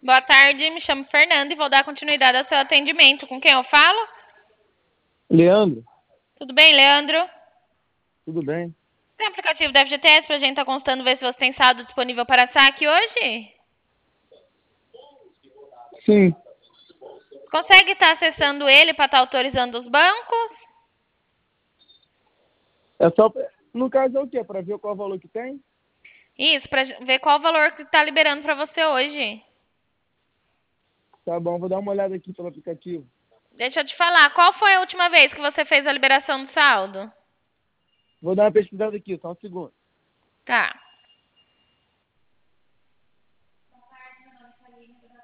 Boa tarde, me chamo Fernanda e vou dar continuidade ao seu atendimento. Com quem eu falo? Leandro, Tudo bem, Leandro? tudo bem? Tem aplicativo da FGTS pra gente estar constando ver se você tem saldo disponível para saque hoje? Sim, Consegue estar acessando ele para estar autorizando os bancos? é só. No caso é o quê? Para ver qual valor que tem? Isso, para ver qual o valor que está liberando para você hoje. Tá bom, vou dar uma olhada aqui pelo aplicativo. Deixa eu te falar, qual foi a última vez que você fez a liberação do saldo? Vou dar uma pesquisada aqui, só um segundo. Tá.